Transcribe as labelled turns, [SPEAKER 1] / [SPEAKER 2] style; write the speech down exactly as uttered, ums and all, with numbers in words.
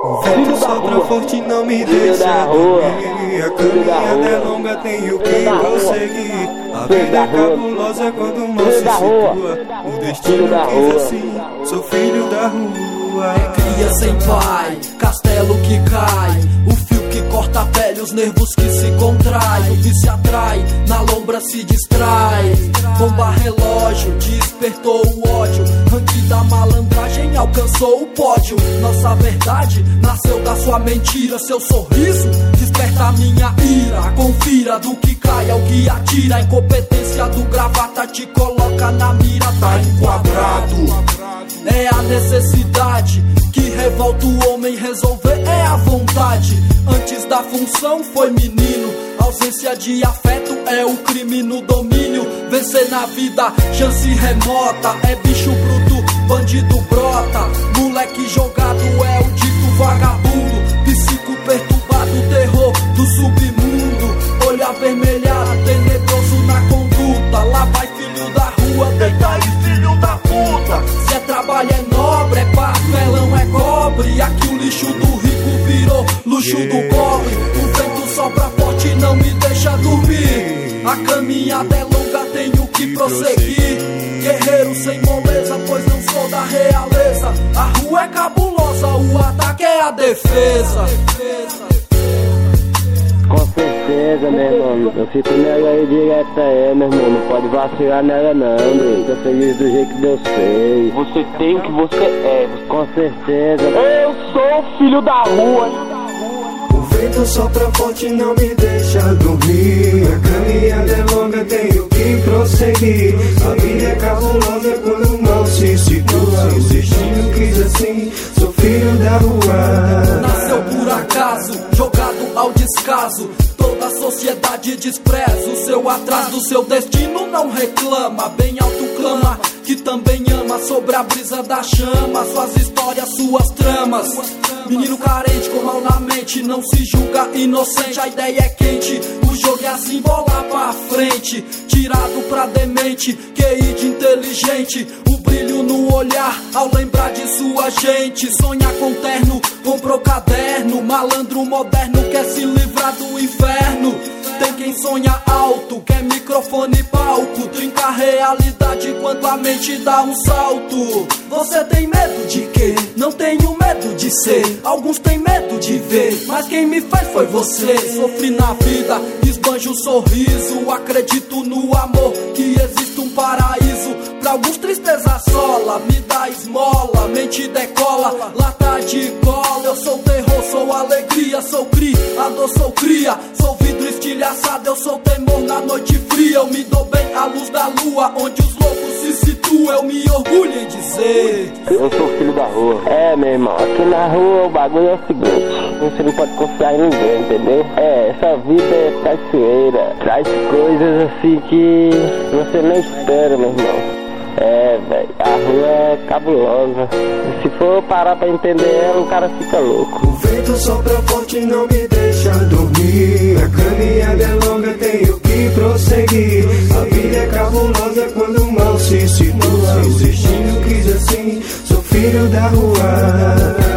[SPEAKER 1] O vento sopra forte, não me deixa dormir. A caminhada é longa, tenho que prosseguir. A vida é cabulosa quando o mal se situa. O destino quis assim, sou filho da rua.
[SPEAKER 2] Cria sem pai, castelo que cai, o fio que corta a pele, os nervos que se contraem. O vício se atrai, na lombra se distrai. Bomba relógio, despertou o ódio. Ranking da malandragem alcançou o pódio. Nossa verdade nasceu da sua mentira. Seu sorriso desperta minha ira. Confira do que cai ao que atira. A incompetência do gravata te coloca na mira. Tá enquadrado, é a necessidade que revolta o homem. Resolver é a vontade. Antes da função foi menino. Ausência de afeto é o crime no domínio. Vencer na vida, chance remota. É bicho bruto, bandido brota. Moleque jogado é o dito vagabundo. Psico perturbado, terror do submundo. Olho avermelhado, tenebroso na conduta. Lá vai filho da rua, deita aí filho da puta. Se é trabalho é nobre, é papelão é cobre. Aqui o lixo do rico virou luxo do pobre. O vento sopra forte, não me deixa dormir. A caminhada é longa, tenho que prosseguir. Guerreiro sem moleza, pois não sou da realeza. A rua é cabulosa, o ataque é a defesa.
[SPEAKER 3] Com certeza, meu irmão. Eu fico nela aí direto aí, meu irmão. Não pode vacilar nela não, meu. Tô feliz do jeito que Deus fez.
[SPEAKER 4] Você tem o que você é.
[SPEAKER 3] Com certeza.
[SPEAKER 4] Eu sou filho da rua.
[SPEAKER 1] O vento sopra forte, não me deixa dormir. A caminhada é longa, tenho que prosseguir. A vida é cabulosa quando o mal se situa. O destino quis assim, sou filho da rua.
[SPEAKER 2] Nasceu por acaso, jogado ao descaso. Toda a sociedade despreza o seu atraso. Do seu destino não reclama, bem alto clama que também ama. Sobre a brisa da chama, suas histórias, suas tramas. Menino carente com mal na mente, não se julga inocente. A ideia é quente, o jogo é assim, bola pra frente. Tirado pra demente, Q I de inteligente. O brilho no olhar ao lembrar de sua gente. Sonha com terno, comprou caderno. Malandro moderno quer se livrar do inferno. Tem quem sonha alto, quer microfone e palco. Trinca a realidade enquanto a mente dá um salto. Você tem medo de quê? Não tenho medo de ser. Alguns têm medo de ver, mas quem me fez foi você. Sofri na vida, esbanjo um sorriso. Acredito no amor, que existe um paraíso. Pra alguns tristeza sola, me dá esmola. Mente decola, lata de cola. Eu sou terror, sou alegria. Sou cri, a dor sou cria. Sou vidro estilhaçado, eu sou temor na noite fria. Eu me dou bem à luz da lua, onde os loucos se situam. Eu me orgulho em dizer:
[SPEAKER 3] eu sou filho da rua. É, meu irmão, aqui na rua o bagulho é o seguinte: você não pode confiar em ninguém, entendeu? É, essa vida é traiçoeira. Traz coisas assim que você nem espera, meu irmão. É, velho, a rua é cabulosa. Se for parar pra entender ela, o cara fica louco.
[SPEAKER 1] O vento sopra forte, não me deixa dormir. A caminhada é longa, tenho que prosseguir. A vida é cabulosa quando o mal se situa. O destino quis assim, sou filho da rua.